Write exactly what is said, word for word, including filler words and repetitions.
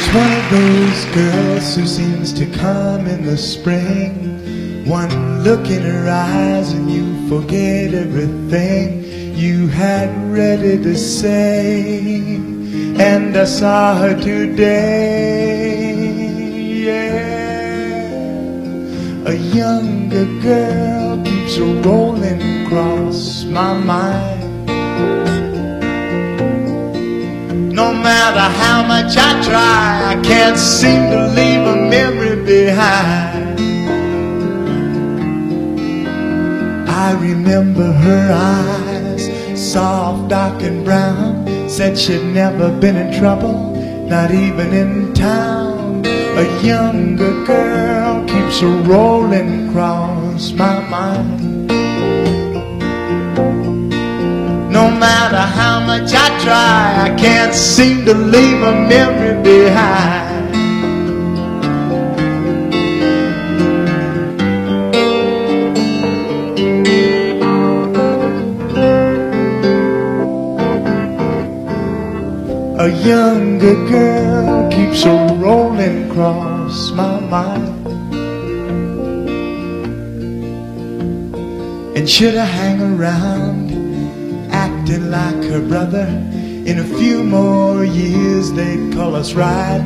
one of those girls who seems to come in the spring. One look in her eyes and you forget everything you had ready to say. And I saw her today, yeah. A younger girl keeps rolling across my mind. No matter how much I try, I can't seem to leave a memory behind. I remember her eyes, soft, dark and brown. Said she'd never been in trouble, not even in town. A younger girl keeps rolling across my mind. No matter how much I try, I can't seem to leave a memory behind. A younger girl keeps rolling across my mind. And should I hang around acting like her brother? In a few more years they'd call us right